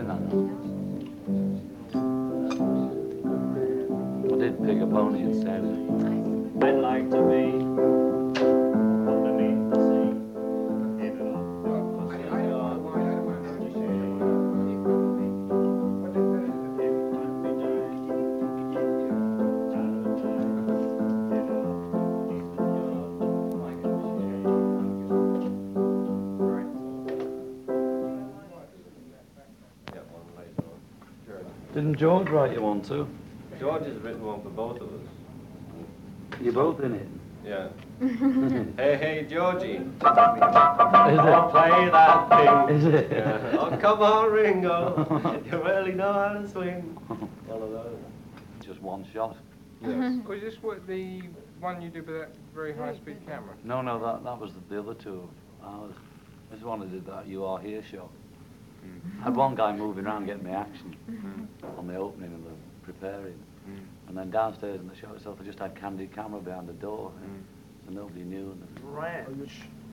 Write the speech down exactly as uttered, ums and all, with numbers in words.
I did pick a pony instead. I'd like to be underneath the sea. Didn't George write you one too? George has written one for both of us. You're both in it? Yeah. Hey, hey, Georgie. Is it? Oh, play that thing. Is it? Yeah. Oh, come on, Ringo. You really know how to swing. One of those. Just one shot. Yes. Was this what the one you did with that very high-speed camera? No, no, that, that was the other two of ours. This one I did that You Are Here show. Mm. I had one guy moving around getting me action Mm. on the opening and the preparing. Mm. And then downstairs in the show itself, I just had candid camera behind the door. Mm. So nobody knew. And Ranch.